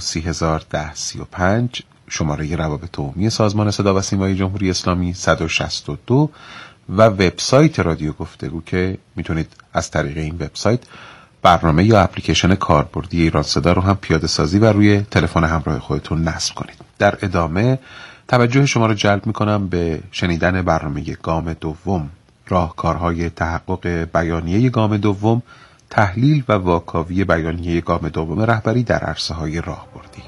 301035 شماره روابط عمومی سازمان صدا و سیمای جمهوری اسلامی 162 و وبسایت رادیو گفتگو که میتونید از طریق این وبسایت برنامه یا اپلیکیشن کاربردی ایران صدا رو هم پیاده سازی و روی تلفن همراه خودتون نصب کنید. در ادامه توجه شما رو جلب میکنم به شنیدن برنامه گام دوم، راهکارهای تحقق بیانیه گام دوم، تحلیل و واکاوی بیانیه گام دوم رهبری در عرصه‌های راهبردی.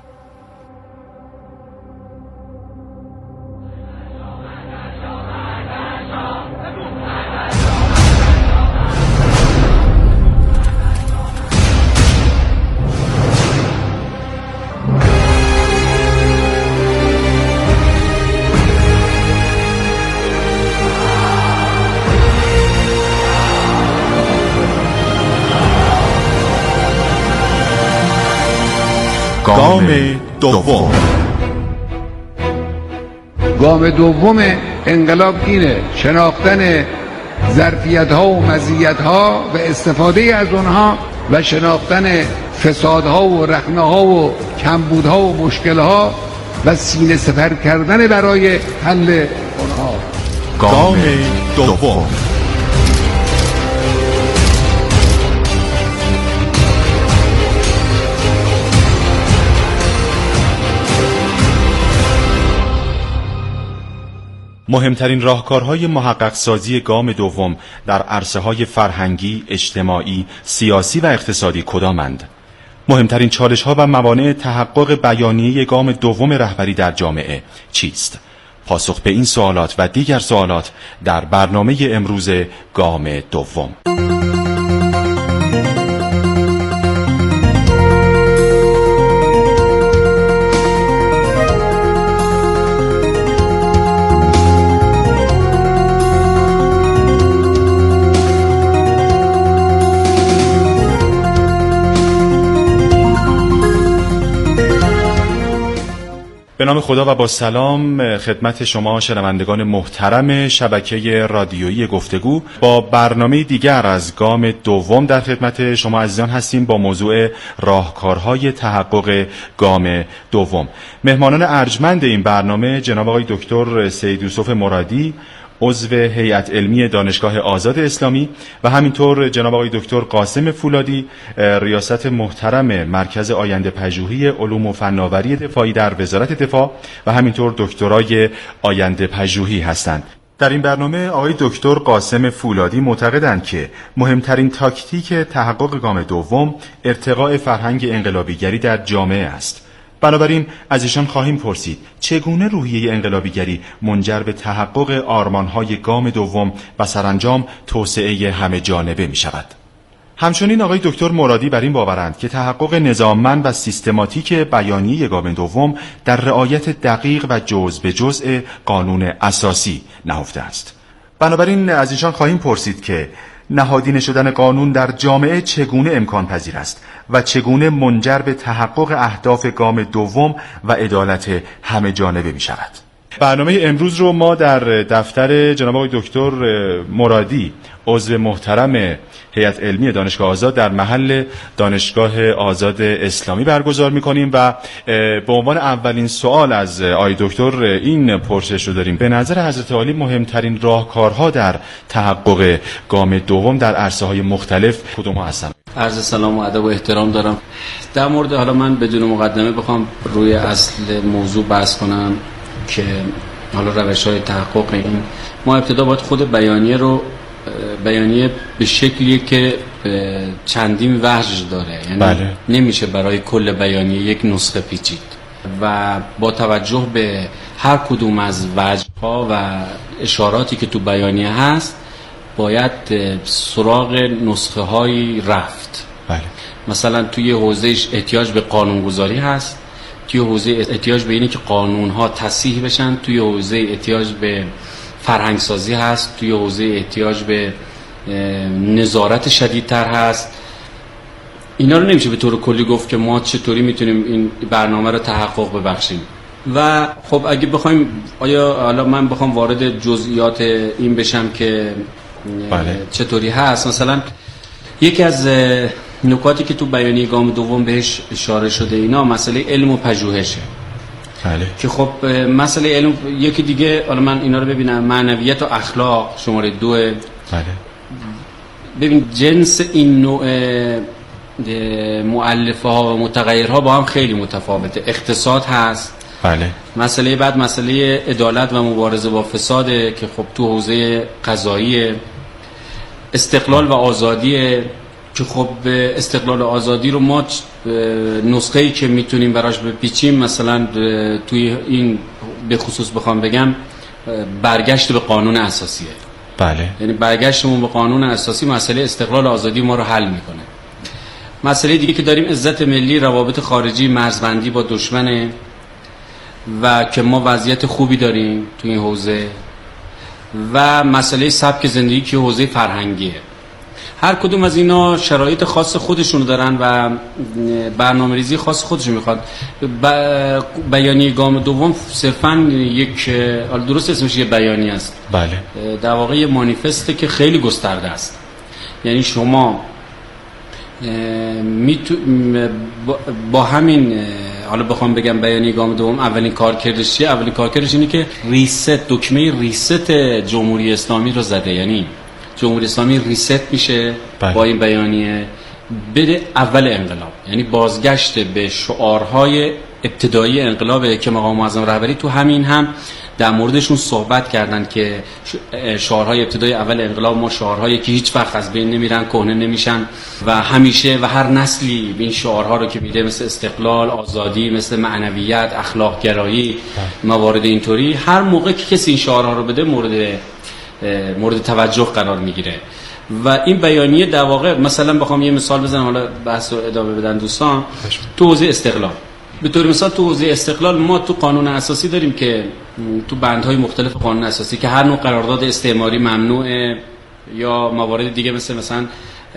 گام دوم. گام دوم انقلاب اینه: شناختن ظرفیت‌ها و مزیت‌ها و استفاده از اونها و شناختن فسادها و رخنه‌ها و کمبودها و مشکل‌ها و سینه سپر کردن برای حل اونها. گام دوم. مهمترین راهکارهای محقق سازی گام دوم در عرصه‌های فرهنگی، اجتماعی، سیاسی و اقتصادی کدامند؟ مهمترین چالش‌ها و موانع تحقق بیانیه گام دوم رهبری در جامعه چیست؟ پاسخ به این سوالات و دیگر سوالات در برنامه امروز گام دوم. به نام خدا و با سلام خدمت شما شنوندگان محترم شبکه رادیویی گفتگو. با برنامه دیگر از گام دوم در خدمت شما عزیزان هستیم با موضوع راهکارهای تحقق گام دوم. مهمانان ارجمند این برنامه جناب آقای دکتر سید یوسف مرادی، عضو هیئت علمی دانشگاه آزاد اسلامی و همینطور جناب آقای دکتر قاسم فولادی، ریاست محترم مرکز آینده پژوهی علوم و فناوری دفاعی در وزارت دفاع و همینطور دکترای آینده پژوهی هستند. در این برنامه آقای دکتر قاسم فولادی معتقدند که مهمترین تاکتیک تحقق گام دوم ارتقاء فرهنگ انقلابیگری در جامعه است. بنابراین از ایشان خواهیم پرسید چگونه روحیه انقلابیگری منجر به تحقق آرمان‌های گام دوم و سرانجام توسعه همه جانبه می شود. همچنین آقای دکتر مرادی بر این باورند که تحقق نظاممند و سیستماتیک بیانیه گام دوم در رعایت دقیق و جزء به جزء قانون اساسی نهفته است. بنابراین از ایشان خواهیم پرسید که نهادینه شدن قانون در جامعه چگونه امکان پذیر است و چگونه منجر به تحقق اهداف گام دوم و عدالت همه جانبه می شود. برنامه امروز رو ما در دفتر جناب آقای دکتر مرادی، عضو محترم هیئت علمی دانشگاه آزاد در محل دانشگاه آزاد اسلامی برگزار می‌کنیم و به عنوان اولین سوال از آقای دکتر این پرسش رو داریم: به نظر حضرت عالی مهمترین راهکارها در تحقق گام دوم در عرصه‌های مختلف کدوم ها هستند؟ عرض سلام و ادب و احترام دارم. در مورد حالا من بدون مقدمه بخوام روی اصل موضوع بحث کنم که حالا روش‌های تحقق این، ما ابتدا باید خود بیانیه به شکلی که چندین وجه داره، یعنی بله. نمیشه برای کل بیانیه یک نسخه پیچید و با توجه به هر کدوم از وجه‌ها و اشاراتی که تو بیانیه هست باید سراغ نسخه هایی رفت. بله. مثلا توی حوزهش احتیاج به قانونگذاری هست، توی حوزه احتیاج به اینه که قانونها تصحیح بشن، توی حوزه احتیاج به فرهنگ سازی هست، توی حوزه احتیاج به نظارت شدیدتر هست. اینا رو نمیشه به طور کلی گفت که ما چطوری میتونیم این برنامه رو تحقق ببخشیم. و خب اگه بخوایم حالا من بخوام وارد جزئیات این بشم که بله. چطوری هست، مثلا یکی از نکاتی که تو بیانیه گام دوم بهش اشاره شده اینا مسئله علم و پژوهشه. بله. که خب مسئله علم یکی دیگه، حالا من اینا رو ببینم، معنویت و اخلاق شماره 2. بله. ببین جنس این نوع مؤلفه ها و متغیرها با هم خیلی متفاوته. اقتصاد هست. بله. مسئله بعد مسئله عدالت و مبارزه با فساده که خب تو حوزه قضایی. استقلال و آزادی که خب استقلال و آزادی رو ما نسخه‌ای که میتونیم براش بپیچیم مثلا توی این به خصوص بخوام بگم برگشت به قانون اساسیه. بله. یعنی برگشتمون به قانون اساسی مسئله استقلال و آزادی ما رو حل میکنه. مسئله دیگه که داریم عزت ملی، روابط خارجی، مرزبندی با دشمنه و که ما وضعیت خوبی داریم توی این حوزه، و مسئله سبک زندگی که حوزه فرهنگیه. هر کدوم از اینا شرایط خاص خودشونو دارن و برنامه‌ریزی خاص خودشون میخواد. بیانیه گام دوم صرفاً یک، درست اسمش یه بیانیه است. بله. در واقع یه مانیفسته که خیلی گسترده است. یعنی شما با همین، حالا بخوام بگم بیانیه گام دوم اولین کارکردش چیه؟ اولین کارکردش اینه که دکمه ریست جمهوری اسلامی رو زده. یعنی جمهوری اسلامی ریست میشه با این بیانیه بده اول انقلاب، یعنی بازگشت به شعارهای ابتدایی انقلاب که مقام معظم رهبری تو همین هم در موردشون صحبت کردن که شعارهای ابتدایی اول انقلاب ما شعارهایی که هیچ وقت از بین نمیرن، کهنه نمیشن و همیشه و هر نسلی این شعارها رو که میده، مثل استقلال، آزادی، مثل معنویت، اخلاق گرایی، موارد اینطوری، هر موقع که کسی این شعارها رو بده مورد توجه قرار میگیره. و این بیانیه در واقع مثلا بخوام یه مثال بزنم، حالا بحث رو ادامه بدن دوستان، تو حوزه استقلال به طور مثال تو حوزه استقلال ما تو قانون اساسی داریم که تو بندهای مختلف قانون اساسی که هر نوع قرارداد استعماری ممنوعه، یا موارد دیگه مثلا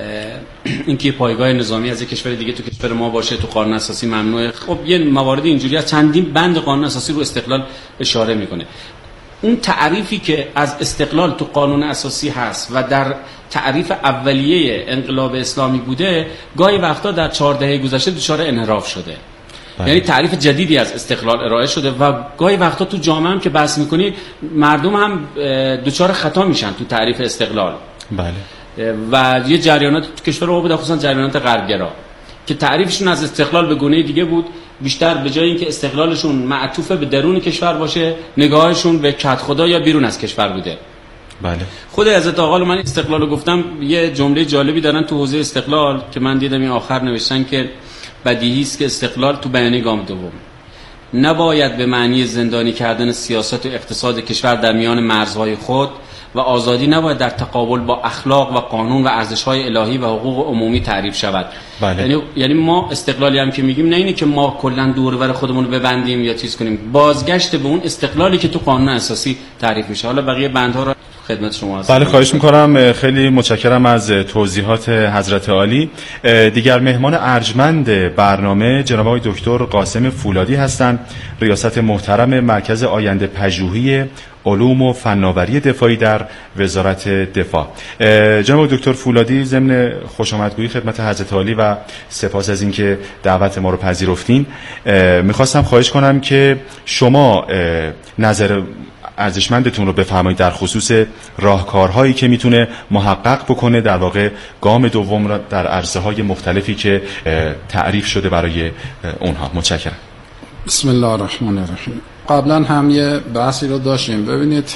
اینکه پایگاه نظامی از یک کشور دیگه تو کشور ما باشه تو قانون اساسی ممنوعه. خب یه موارد اینجوری از چندین بند قانون اساسی رو استقلال اشاره میکنه. اون تعریفی که از استقلال تو قانون اساسی هست و در تعریف اولیه انقلاب اسلامی بوده، گاهی وقتا در 4 دهه گذشته دچار انحراف شده. یعنی تعریف جدیدی از استقلال ارائه شده و گاهی وقتا تو جامعه هم که بحث میکنی مردم هم دچار خطا میشن تو تعریف استقلال. بله. و یه جریانات تو کشور ما بود، خصوصا جریانات غربگرا، که تعریفشون از استقلال به گونه دیگه بود. بیشتر به جای اینکه استقلالشون معطوف به درون کشور باشه، نگاهشون به کدخدا یا بیرون از کشور بوده. بله. خود حضرت آقا من استقلال رو گفتم، یه جمله جالبی دارن تو حوزه استقلال که من دیدم این آخر نوشتن که بدیهی است که استقلال تو بیانیه گام دوم نباید به معنی زندانی کردن سیاست و اقتصاد کشور در میان مرزهای خود و آزادی نباید در تقابل با اخلاق و قانون و ارزش‌های الهی و حقوق عمومی تعریف شود. بله. یعنی ما استقلالی هم که میگیم نه اینه که ما کلا دور و بر خودمون رو ببندیم یا چیز کنیم، بازگشت به اون استقلالی که تو قانون اساسی تعریف میشه. حالا بقیه بندها رو خدمت شما هستم. بله، خواهش میکنم. خیلی متشکرم از توضیحات حضرت عالی. دیگر مهمان ارجمند برنامه جناب آقای دکتر قاسم فولادی هستند، ریاست محترم مرکز آینده پژوهی علوم و فناوری دفاعی در وزارت دفاع. جناب دکتر فولادی، ضمن خوشامدگویی خدمت حضرت عالی و سپاس از اینکه دعوت ما رو پذیرفتین، میخواستم خواهش کنم که شما نظر ارزشمندتون رو بفرمایید در خصوص راهکارهایی که میتونه محقق بکنه در واقع گام دوم را در عرصه‌های مختلفی که تعریف شده برای اونها. متشکرم. بسم الله الرحمن الرحیم. قبلا هم یه بحثی رو داشتیم. ببینید،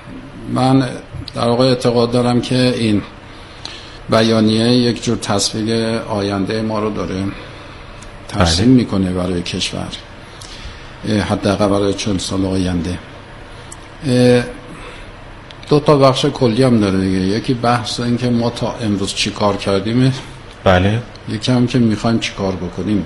من در واقع اعتقاد دارم که این بیانیه یک جور تصویر آینده ما رو داره ترسیم میکنه برای کشور، حداقل برای 40 سال آینده. 2 تا بخش کلی هم داره دیگه. یکی بحث این که ما تا امروز چی کار کردیم، بله. یکی هم که میخوایم چی کار بکنیم.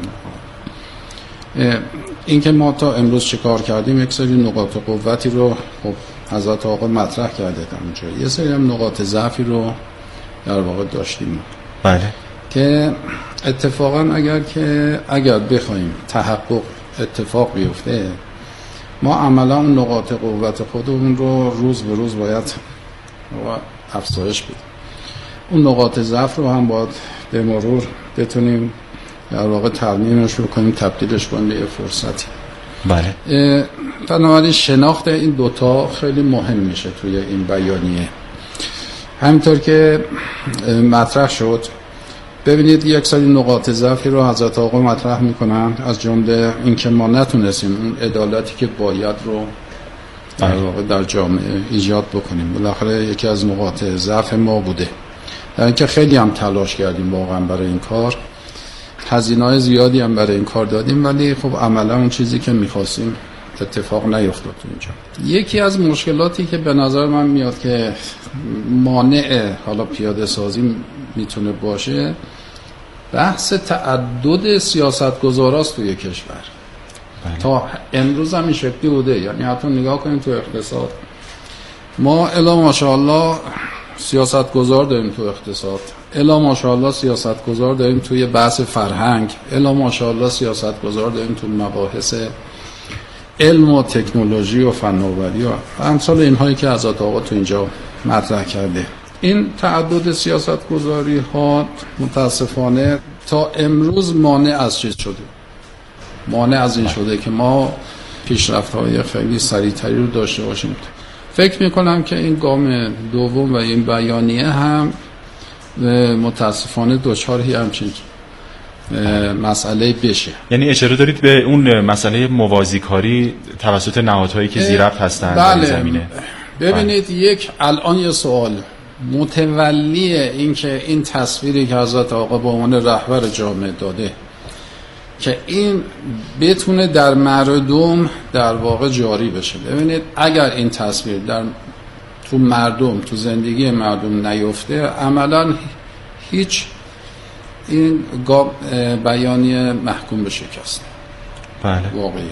این که ما تا امروز چی کار کردیم، یک سری نقاط قوتی رو خب حضرت آقا مطرح کرده در اونجا، یه سری هم نقاط ضعفی رو در واقع داشتیم. بله. که اتفاقا اگر بخوایم تحقق اتفاق بیفته، ما عملا اون نقاط قوت خودمون رو روز به روز باید افزایش بدیم. اون نقاط ضعف رو هم باید به مرور بتونیم در واقع ترمیمش بکنیم، تبدیلش کنیم به یه فرصتی. بله. بنابراین شناخت این دوتا خیلی مهم میشه توی این بیانیه. همینطور که مطرح شد، ببینید یک سری نقاط ضعفی رو حضرت آقا مطرح میکنن، از جمله این که ما نتونستیم اون عدالتی که باید رو در واقع در جامعه ایجاد بکنیم. بالاخره یکی از نقاط ضعف ما بوده، در اینکه خیلی هم تلاش کردیم واقعا برای این کار، هزینه‌های زیادی هم برای این کار دادیم، ولی خب عملا اون چیزی که می‌خواستیم اتفاق نیفتاد اینجا. یکی از مشکلاتی که به نظر من میاد که مانع حالا پیاده سازی میتونه باشه، بحث تعدد سیاستگزاراست توی کشور. تا امروز هم این شکلی بوده. یعنی حتی نگاه کنیم تو اقتصاد، ما الا ماشاءالله سیاستگزار داریم تو اقتصاد، الا ماشاءالله سیاستگزار داریم توی بحث فرهنگ، الا ماشاءالله سیاستگزار داریم تو مباحث علم و تکنولوژی و فناوری و امثال اینهایی که حضرت آقا تو اینجا مطرح کرده. این تعدد سیاستگزاری ها متاسفانه تا امروز مانع از چیز شده، مانع از این شده که ما پیشرفت‌های خیلی سریع‌تری رو داشته باشیم. فکر می‌کنم که این گام دوم و این بیانیه هم متاسفانه دچار همچین مسئله بشه. یعنی اشاره دارید به اون مسئله موازیکاری توسط نهادهایی که زیربط هستند در این زمینه. ببینید یک الان یه سوال متولی این که این تصویری که حضرت آقا به عنوان رهبر جامعه داده که این بتونه در مردم در واقع جاری بشه. ببینید اگر این تصویر تو مردم، تو زندگی مردم نیفته، عملا هیچ این بیانیه محکوم به شکست. بله. واقعیه.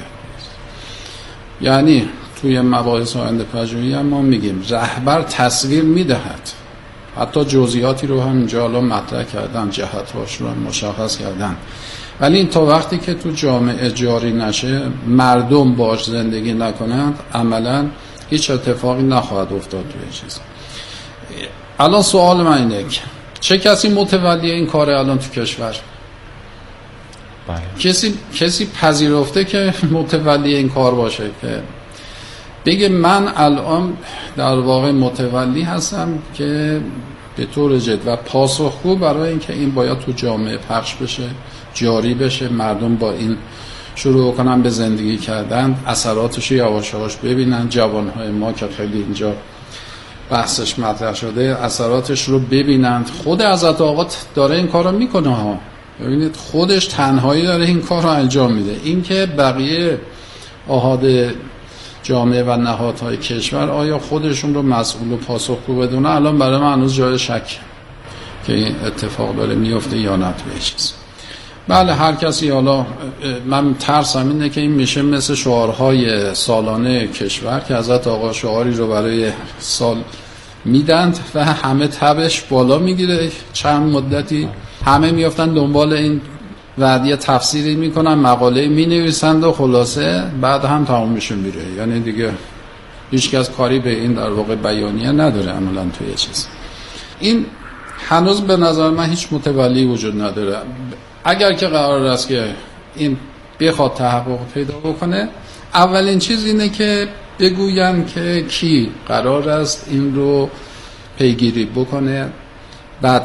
یعنی توی مباحث آینده پژوهی هم ما میگیم رهبر تصویر میدهد، حتی جزئیاتی رو هم اینجا الان مطرح کردن، جهت‌هاش رو هم مشخص کردن، ولی این تا وقتی که تو جامعه جاری نشه، مردم باش زندگی نکنند، عملا هیچ اتفاقی نخواهد افتاد توی چیز. الان سوال من اینه که چه کسی متولی این کاره الان تو کشور؟ بله. کسی پذیرفته که متولی این کار باشه که بگه من الان در واقع متولی هستم که به طور جد و پاسخگو برای اینکه این باید تو جامعه پخش بشه، جاری بشه، مردم با این شروع کنن به زندگی کردن، اثراتش رو یواش یواش ببینن، جوانهای ما که خیلی اینجا بحثش مطرح شده اثراتش رو ببینند. خود حضرت آقا داره این کار رو میکنه ها، ببینید خودش تنهایی داره این کار رو انجام میده. این که بقیه آحاد جامعه و نهادهای کشور آیا خودشون رو مسئول و پاسخگو بدونه، الان برای من هنوز جای شک که این اتفاق داره میفته یا نه توی چیز. بله هر کسی، حالا من ترسم اینه که این میشه مثل شعارهای سالانه کشور که حضرت آقا شعاری رو برای سال میدند و همه تبش بالا میگیره، چند مدتی همه میافتن دنبال این وعده تفسیری میکنن، مقاله مینویسند و خلاصه بعد هم تمام میشه میره. یعنی دیگه هیچکس کاری به این در واقع بیانیه نداره عملا توی چیز. این هنوز به نظر من هیچ متولی وجود نداره. اگر که قرار است که این بخواد تحقق پیدا بکنه، اولین چیز اینه که بگوین که کی قرار است این رو پیگیری بکنه، بعد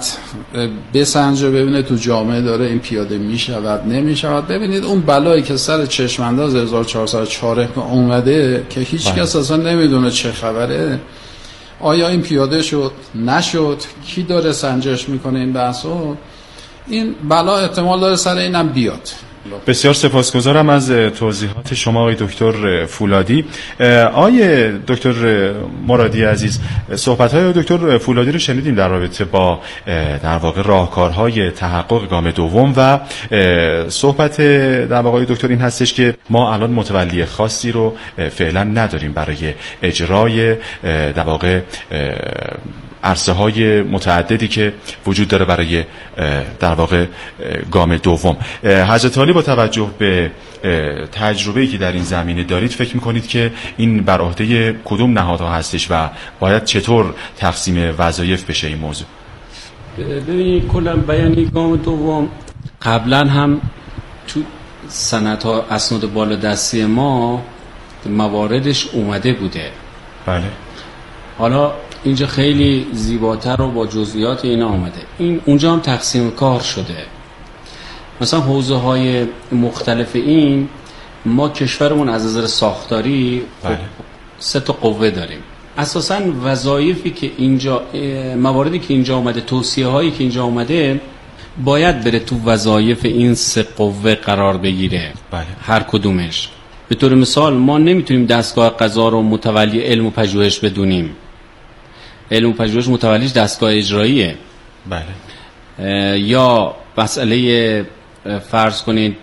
بسنجه ببینه تو جامعه داره این پیاده میشود نمیشود. ببینید اون بلایی که سر چشمانداز 1404 اومده که هیچ کس اصلا نمیدونه چه خبره، آیا این پیاده شد نشد، کی داره سنجش میکنه این بحثو، این بلا احتمال داره سر اینم بیاد. بسیار سپاسگزارم از توضیحات شما آقای دکتر فولادی. آقای دکتر مرادی عزیز، صحبت‌های دکتر فولادی رو شنیدیم در رابطه با در واقع راهکارهای تحقق گام دوم و صحبت در واقع آقای دکتر این هستش که ما الان متولی خاصی رو فعلا نداریم برای اجرای در واقع عرصه های متعددی که وجود داره برای در واقع گام دوم. حضرت عالی با توجه به تجربه‌ای که در این زمینه دارید فکر می‌کنید که این بر عهده کدوم نهادها هستش و باید چطور تقسیم وظایف بشه این موضوع؟ ببینید کلا بیانیه گام دوم قبلا هم تو سندها اسناد بالادستی ما مواردش اومده بوده. بله. حالا اینجا خیلی زیباتر و با جزئیات اینا آمده. این اونجا هم تقسیم کار شده. مثلا حوزه های مختلف این ما کشورمون از نظر ساختاری بله. 3 تا قوه داریم. اساساً وظایفی که اینجا مواردی که اینجا اومده، توصیه هایی که اینجا اومده باید بره تو وظایف این 3 قوه قرار بگیره. بله. هر کدومش. به طور مثال ما نمیتونیم دستگاه قضا رو متولی علم و پژوهش بدونیم. علم و پژوهش متولیش دستگاه اجراییه. بله. یا مسئله فرض کنید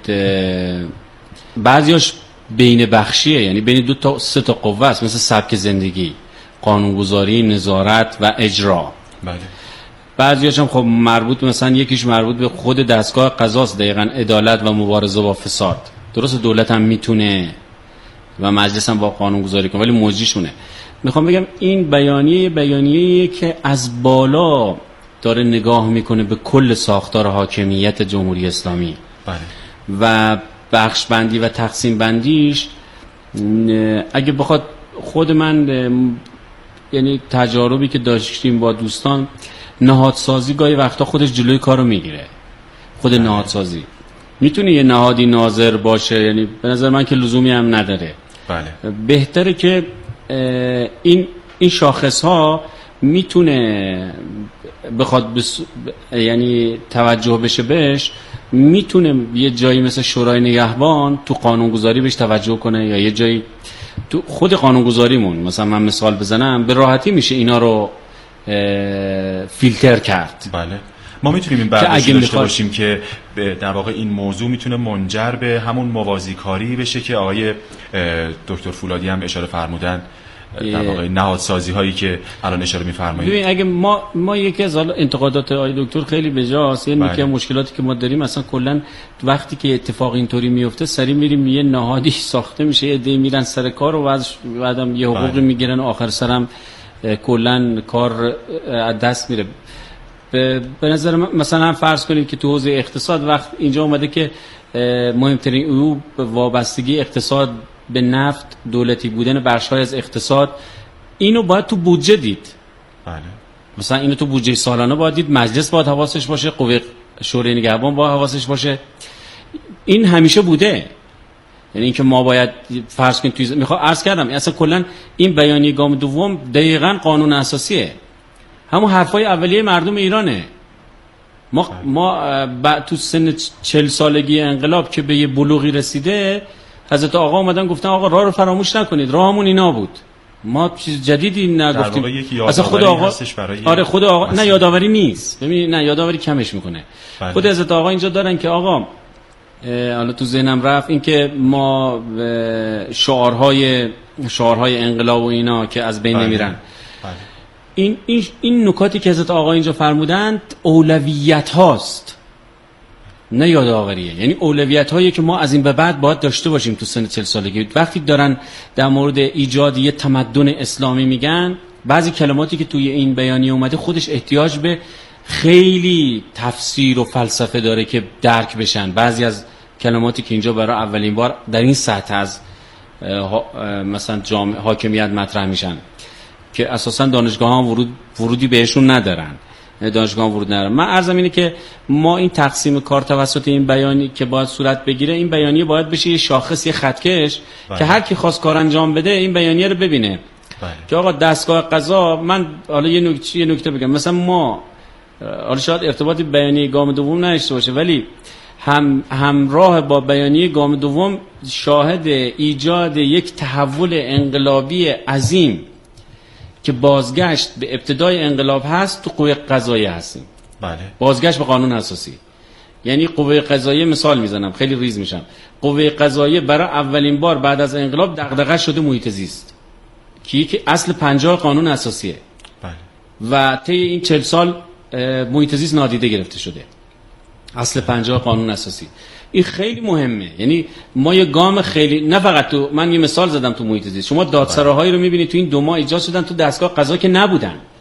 بعضیاش بین بخشیه، یعنی بین 2 تا 3 تا قوه است، مثل سبک زندگی، قانونگذاری، نظارت و اجرا. بله. بعضیاش هم خب مربوط، مثلا یکیش مربوط به خود دستگاه قضاست، دقیقاً عدالت و مبارزه با فساد. درست دولت هم میتونه و مجلس هم با قانونگذاری کنه، ولی موجیشونه. میخوام بگم این بیانیه که از بالا داره نگاه میکنه به کل ساختار حاکمیت جمهوری اسلامی. بله. و بخش بندی و تقسیم بندیش اگه بخواد خود من، یعنی تجاربی که داشتیم با دوستان، نهادسازی گاهی وقتا خودش جلوی کارو میگیره. خود نهادسازی میتونه یه نهادی ناظر باشه، یعنی به نظر من که لزومی هم نداره. بله. بهتره که این شاخص ها میتونه بخواد یعنی توجه بشه بهش، میتونه یه جایی مثل شورای نگهبان تو قانونگذاری بهش توجه کنه، یا یه جایی تو خود قانونگذاریمون مثلا من مثال بزنم، به راحتی میشه اینا رو فیلتر کرد. بله. ما میتونیم این برداشت داشته باشیم که در واقع این موضوع میتونه منجر به همون موازیکاری بشه که آقای دکتر فولادی هم اشاره فرمودن، در واقع نهادسازی هایی که الان اشاره می‌فرمایید. ببین اگه ما یکی از انتقادات آقای دکتر خیلی بجاست، یعنی که مشکلاتی که ما داریم اصلا کلا وقتی که اتفاق اینطوری میفته سری میریم یه نهادی ساخته میشه، یه عده میرن سر کار و بعدم یه حقوقی میگیرن و آخر سرم کلا کار از دست میره. به نظر مثلا فرض کنید که تو حوزه اقتصاد وقت اینجا اومده که مهمترین عیوب وابستگی اقتصاد به نفت، دولتی بودن بخش‌های از اقتصاد، اینو باید تو بودجه دید. بله. مثلا اینو تو بودجه سالانه باید دید، مجلس باید حواسش باشه، قوه شورای نگهبان باید حواسش باشه. این همیشه بوده. یعنی اینکه ما باید فرض کنیم میخوام عرض کردم اصلا کلا این بیانیه گام دوم دقیقاً قانون اساسیه. همون حرفای اولیه مردم ایرانه. ما تو سن 40 سالگی انقلاب که به یه بلوغی رسیده، حضرت آقا اومدن گفتن آقا راه رو فراموش نکنید، راهمون اینا بود، ما چیز جدیدی نگفتیم. اصلا خود آقا آره خود آقا نه یادآوری نیست، ببین نه یادآوری کمش میکنه. بله. خود حضرت آقا اینجا دارن که آقا حالا تو ذهنم رفت این که ما شعارهای انقلاب و اینا که از بین نمیرن. بله. این نکاتی که حضرت آقا اینجا فرمودند اولویت هاست، نه یادآوریه. یعنی اولویت هایی که ما از این به بعد باید داشته باشیم تو سن 40 سالگی. وقتی دارن در مورد ایجاد یه تمدن اسلامی میگن، بعضی کلماتی که توی این بیانیه اومده خودش احتیاج به خیلی تفسیر و فلسفه داره که درک بشن. بعضی از کلماتی که اینجا برای اولین بار در این سطح از مثلا حاکمیت مطرح میشن که اساسا دانشگاه‌ها ورودی بهشون ندارن، دانشگاه ورود ندارن. من عرضم اینه که ما این تقسیم کار توسط این بیانیه که باید صورت بگیره، این بیانیه باید بشه یه شاخص، یه خطکش که هر کی خواست کار انجام بده این بیانیه رو ببینه. که آقا دستگاه قضا، من حالا یه نکته بگم، مثلا ما حالا شاید ارتباطی بیانیه گام دوم نداشته باشه، ولی همراه با بیانیه گام دوم شاهد ایجاد یک تحول انقلابی عظیم که بازگشت به ابتدای انقلاب هست تو قوه قضاییه هستیم. بله. بازگشت به قانون اساسی. یعنی قوه قضاییه، مثال میزنم خیلی ریز میشم، قوه قضاییه برای اولین بار بعد از انقلاب دغدغه شده محیط زیست که اصل 50 قانون اساسیه. بله. و طی این 40 سال محیط زیست نادیده گرفته شده، اصل 50 قانون اساسی. این خیلی مهمه. یعنی ما یه گام خیلی، نه فقط تو، من یه مثال زدم تو محیط زیست، شما دادسراهایی رو میبینید تو این 2 ماه ایجاد شدن تو دستگاه قضا که نبودن.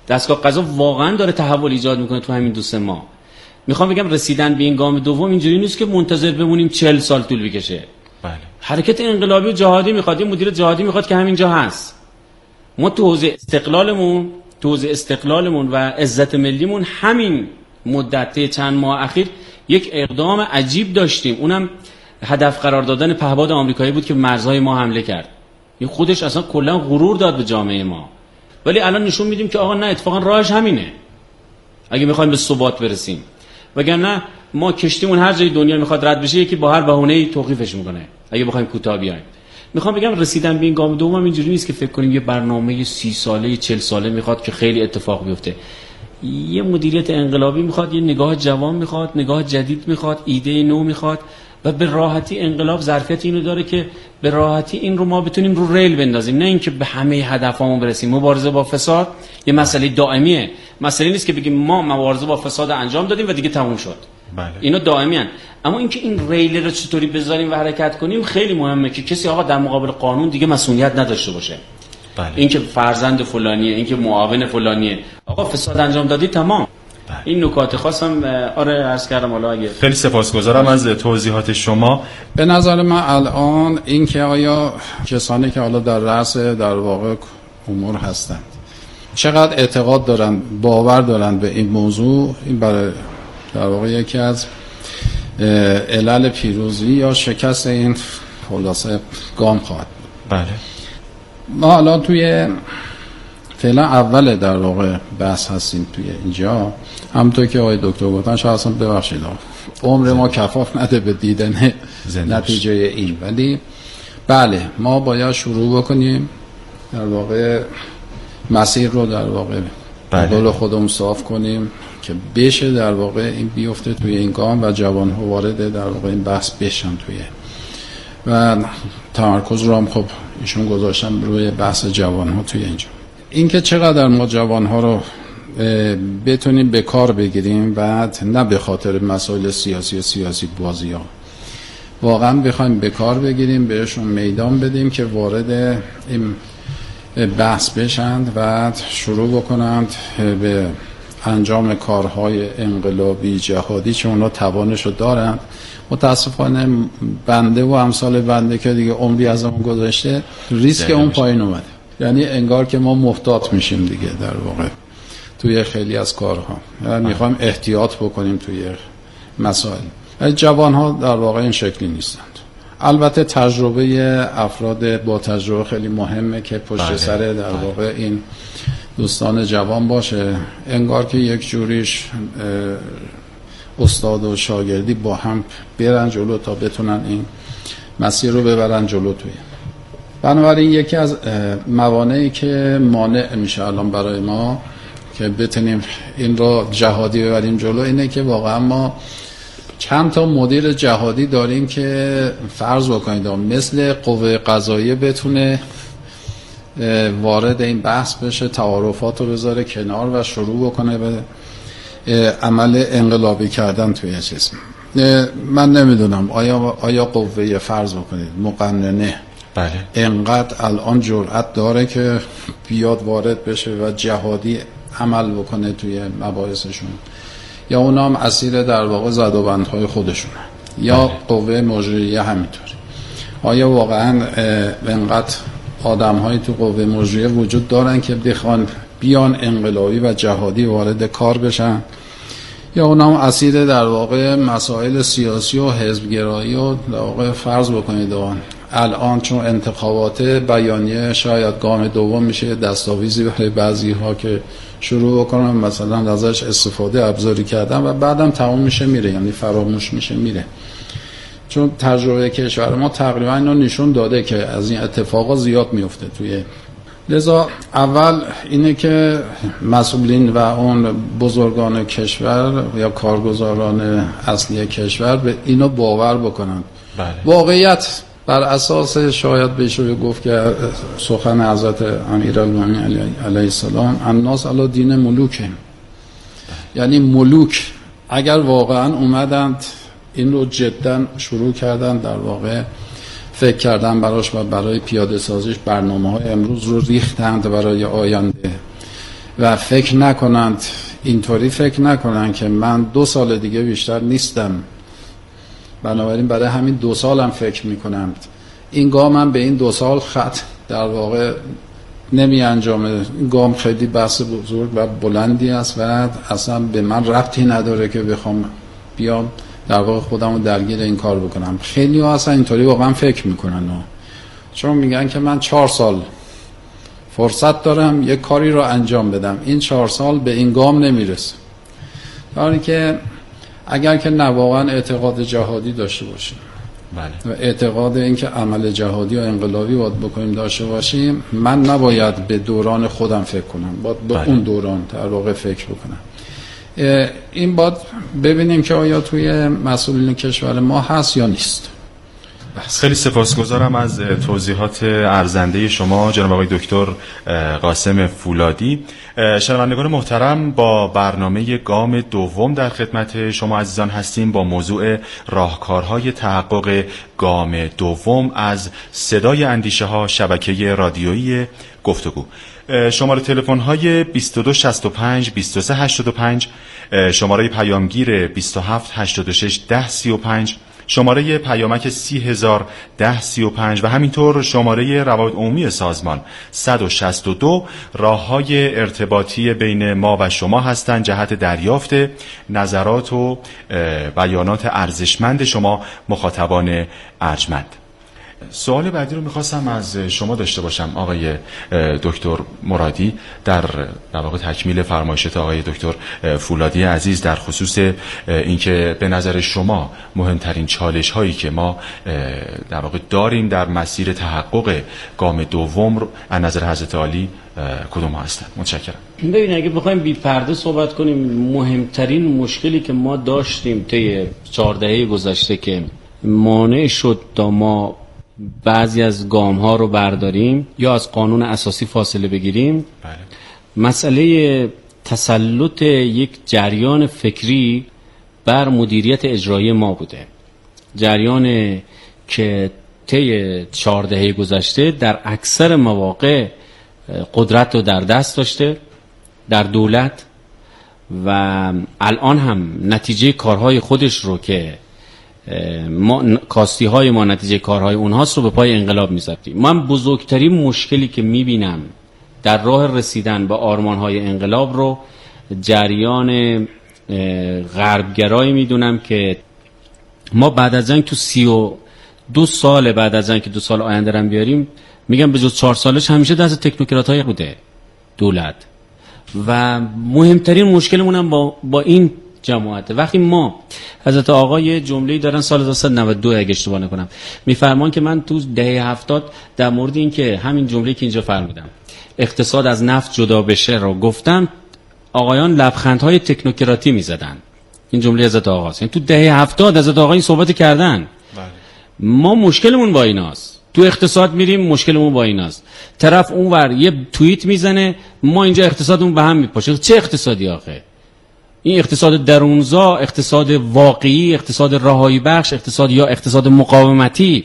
دستگاه قضا واقعا داره تحول ایجاد میکنه تو همین 2-3 ماه. میخوام بگم رسیدن به این گام دوم اینجوری نیست که منتظر بمونیم 40 سال طول بکشه. بله. حرکت انقلابی و جهادی میخواد، یه مدیر جهادی میخواد که همینجا هست. ما تو حوزه استقلالمون و عزت ملیمون همین مدت چند ماه اخیر یک اقدام عجیب داشتیم، اونم هدف قرار دادن پهپاد آمریکایی بود که مرزهای ما حمله کرد. این خودش اصلا کلا غرور داد به جامعه ما. ولی الان نشون میدیم که آقا نه، اتفاقا راهش همینه اگه میخوایم به ثبات برسیم. وگرنه ما کشتیمون هر جای دنیا میخواد رد بشه یکی با هر بهونه‌ای توقیفش میکنه اگه بخوایم کوتاه بیایم. میخوام بگم رسیدن به این گام دوم اینجوری نیست که فکر کنیم یه برنامه 30 ساله 40 ساله میخواد که خیلی اتفاق بیفته. یه مدیریت انقلابی میخواد، یه نگاه جوان میخواد، نگاه جدید میخواد، ایده نو میخواد و به راحتی انقلاب ظرفیت اینو داره که به راحتی این رو ما بتونیم رو ریل بندازیم، نه اینکه به همه هدفامون برسیم. مبارزه با فساد یه مسئله دائمیه، مسئله نیست که بگیم ما مبارزه با فساد انجام دادیم و دیگه تموم شد. بله. اینا دائمی ان. اما اینکه این ریل رو چطوری بذاریم و حرکت کنیم خیلی مهمه که کسی آقا در مقابل قانون دیگه مسئولیت نداشته باشه. بله. اینکه فرزند فلانیه، اینکه معاون فلانیه، آقا فساد انجام دادی تمام. بله. این نکات خواستم عرض کردم. حالا اگه خیلی سپاسگزارم از توضیحات شما. به نظر من الان این که آیا کسانی که حالا در رأس در واقع امور هستند چقدر اعتقاد دارن، باور دارن به این موضوع، این برای در واقع یکی از علل پیروزی یا شکست این خلاصه گام خواهد بود. بله. ما الان توی فعلا اول در واقع بحث هستیم توی اینجا. همونطور که آقای دکتر گفتن، شاید اصلا ببخشید عمر ما کفاف نده به دیدن نتیجه این، ولی بله ما باید شروع بکنیم در واقع مسیر رو در واقع دل خودمون صاف کنیم که بشه در واقع این بیفته توی این گام و جوان ها وارد در واقع این بحث بشن توی و تمرکز رو هم خب ایشون گذاشتن روی بحث جوان ها توی اینجا. این که چقدر ما جوان ها رو بتونیم به کار بگیریم و نه به خاطر مسائل سیاسی بازی ها، واقعا بخوایم به کار بگیریم، بهشون میدان بدیم که وارد این بحث بشند و شروع بکنند به انجام کارهای انقلابی جهادی که اونا توانشو دارند. متاسفانه بنده و امثال بنده که دیگه عمری از اون گذشته، ریسک اون پایین اومده، یعنی انگار که ما محتاط میشیم دیگه در واقع توی خیلی از کارها. یعنی میخوایم احتیاط بکنیم توی مسائل. جوان ها در واقع این شکلی نیستند. البته تجربه افراد با تجربه خیلی مهمه که پشت سر در واقع این دوستان جوان باشه، انگار که یک جوریش استاد و شاگردی با هم برن جلو تا بتونن این مسیر رو ببرن جلو توی. بنابراین یکی از موانعی که مانع میشه الان برای ما که بتونیم این رو جهادی ببریم جلو اینه که واقعا ما چند تا مدیر جهادی داریم که فرض بکنید مثل قوه قضاییه بتونه وارد این بحث بشه، تعارفات رو بذاره کنار و شروع بکنه به عمل انقلابی کردن توی چیز. من نمیدونم آیا قوه فرض بکنید مقننه بله انقدر الان جرأت داره که بیاد وارد بشه و جهادی عمل بکنه توی مباحثشون، یا اونا هم اسیر در واقع زدوبندهای خودشونه، یا قوه مجریه همینطوری. آیا واقعا انقدر آدم‌هایی تو قوه مجریه وجود دارن که بخوان بیان انقلابی و جهادی وارد کار بشن، یا اونا هم اسیر در واقع مسائل سیاسی و حزبگرایی و در واقع فرض بکنید الان چون انتخابات بیانیه شاید گام دوم میشه دستاویزی برای بعضی ها که شروع بکنن مثلا ازش استفاده ابزاری کردن و بعدم تمام میشه میره، یعنی فراموش میشه میره. چون تجربه کشور ما تقریبا اینو نشون داده که از این اتفاقا زیاد میفته توی. لذا اول اینه که مسئولین و اون بزرگان کشور یا کارگزاران اصلی کشور به اینو باور بکنن. بله. واقعیت بر اساس شاید بشه گفت که سخن حضرت امیرالمومنین علیه السلام الناس علی دین ملوک، یعنی ملوک اگر واقعا اومدند این رو جدا شروع کردن در واقع فکر کردن براش و برای پیاده سازیش برنامه‌های امروز رو ریختند برای آینده و فکر نکنند، اینطوری فکر نکنند که من 2 سال دیگه بیشتر نیستم، بنابراین برای همین 2 سالم فکر میکنم. این گام من به این 2 سال خط در واقع نمی انجامه. این گام خیلی بحث بزرگ و بلندی است و اصلا به من ربطی نداره که بخوام بیام در واقع خودم رو درگیر این کار بکنم. خیلی ها اصلا اینطوری واقعا فکر میکنن، چون میگن که من 4 سال فرصت دارم یک کاری رو انجام بدم، این 4 سال به این گام نمیرسه. یعنی که اگر که نه واقعا اعتقاد جهادی داشته باشیم بله. و اعتقاد این که عمل جهادی و انقلابی باید بکنیم داشته باشیم، من نباید به دوران خودم فکر کنم، باید به اون دوران در واقع فکر بکنم. این باید ببینیم که آیا توی مسئولین کشور ما هست یا نیست. خیلی سپاسگزارم از توضیحات ارزنده شما جناب آقای دکتر قاسم فولادی. شنوندگان محترم، با برنامه گام دوم در خدمت شما عزیزان هستیم با موضوع راهکارهای تحقق گام دوم از صدای اندیشه ها شبکه رادیویی گفتگو. شماره تلفن های 2265 2385، شماره پیامگیر 2786 1035، شماره پیامک 3001035 و همینطور شماره روابط عمومی سازمان 162 راه‌های ارتباطی بین ما و شما هستند جهت دریافت نظرات و بیانات ارزشمند شما مخاطبان ارجمند. سوال بعدی رو میخواستم از شما داشته باشم آقای دکتر مرادی، در واقع تکمیل فرمایشات آقای دکتر فولادی عزیز در خصوص اینکه به نظر شما مهمترین چالش هایی که ما در واقع داریم در مسیر تحقق گام دوم رو از نظر حضرت عالی کدوم هستند؟ متشکرم. ببین اگه بخوایم بی پرده صحبت کنیم، مهمترین مشکلی که ما داشتیم طی 4 دهه گذشته که مانع شد تا ما بعضی از گام ها رو برداریم یا از قانون اساسی فاصله بگیریم، مسئله تسلط یک جریان فکری بر مدیریت اجرایی ما بوده. جریان که طی 4 دهه گذشته در اکثر مواقع قدرت رو در دست داشته در دولت و الان هم نتیجه کارهای خودش رو که کاستی های ما نتیجه کارهای اونهاست رو به پای انقلاب میذاریم. من بزرگترین مشکلی که میبینم در راه رسیدن به آرمان های انقلاب رو جریان غربگرایی میدونم که ما بعد از جنگ تو 32 سال بعد از جنگ که 2 سال آینده رم بیاریم، میگم به جز 4 سالش همیشه دست تکنوکرات های بوده دولت و مهمترین مشکلمون هم با این جماعت. وقتی ما حضرت آقای جمله‌ای دارن سال 1992 اگه اشتباه نکنم میفرمان که من تو دهه 70 در مورد این که همین جمله‌ای که اینجا فرمودم اقتصاد از نفت جدا بشه رو گفتم، آقایان لبخندهای تکنوکراتی میزدن. این جمله حضرت آقاست، یعنی تو دهه 70 حضرت آقا این صحبت کردن. ما مشکلمون با ایناست، تو اقتصاد میریم مشکلمون با ایناست، طرف اونور یه توییت میزنه ما اینجا اقتصادمون به هم میپاشه. چه اقتصادی آخه؟ این اقتصاد درونزا، اقتصاد واقعی، اقتصاد رهایی بخش، اقتصاد یا اقتصاد مقاومتی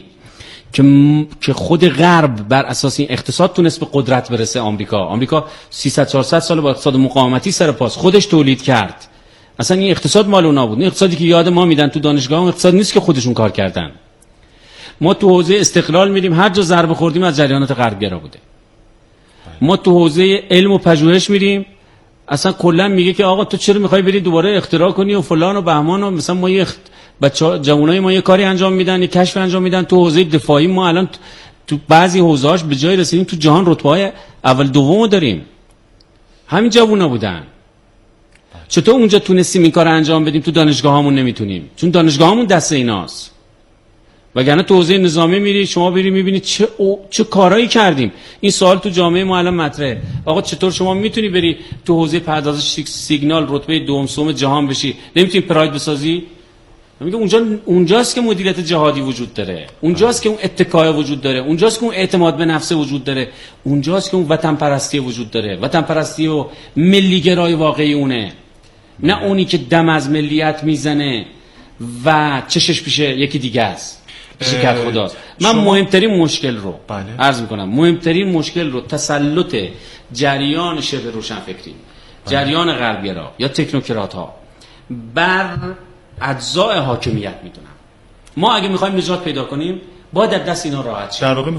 که خود غرب بر اساس این اقتصاد تونست به قدرت برسه. آمریکا 300-400 سال با اقتصاد مقاومتی سر پاس خودش تولید کرد. اصلا این اقتصاد مال اونا بود. این اقتصادی که یاد ما میدن تو دانشگاه اون اقتصاد نیست که خودشون کار کردن. ما تو حوزه استقلال میریم هر جا ضربه خوردیم از جریانات غربگرا بوده. ما تو حوزه علم و پژوهش میریم اصلا کلا میگه که آقا تو چرا میخوای بری دوباره اختراع کنی و فلان و بهمان و مثلا ما یه بچا جوانای ما یه کاری انجام میدن، یه کشف انجام میدن. تو حوزه دفاعی ما الان تو بعضی حوزه‌هاش به جای رسیدیم تو جهان رتبه‌های اول دومو داریم. همین جوونا بودن. چطور اونجا تونستیم این کارو انجام بدیم تو دانشگاهامون نمیتونیم؟ چون دانشگاهامون دست ایناست. وگرنه تو حوزه نظامی میری شما بری میبینی چه کارایی کردیم. این سوال تو جامعه ما الان مطرحه. آقا چطور شما میتونی بری تو حوزه پردازش سیگنال رتبه دوم جهان بشی، نمیتونی پراید بسازی؟ میگه اونجاست که مدیریت جهادی وجود داره، اونجاست که اون اتکای وجود داره، اونجاست که اون اعتماد به نفس وجود داره، اونجاست که اون وطن پرستی وجود داره. وطن پرستی و ملی گرای واقعی اونه، نه اونی که دم از ملیت میزنه و چشش پیش یکی دیگه است. شکر خداست. من مهمترین مشکل رو عرض میکنم، مهمترین مشکل رو تسلط جریان شبه روشنفکری، جریان غربگرا یا تکنوکرات ها بر اجزای حاکمیت میدونم. ما اگه میخوایم نجات پیدا کنیم باید از دست اینا راحت شیم.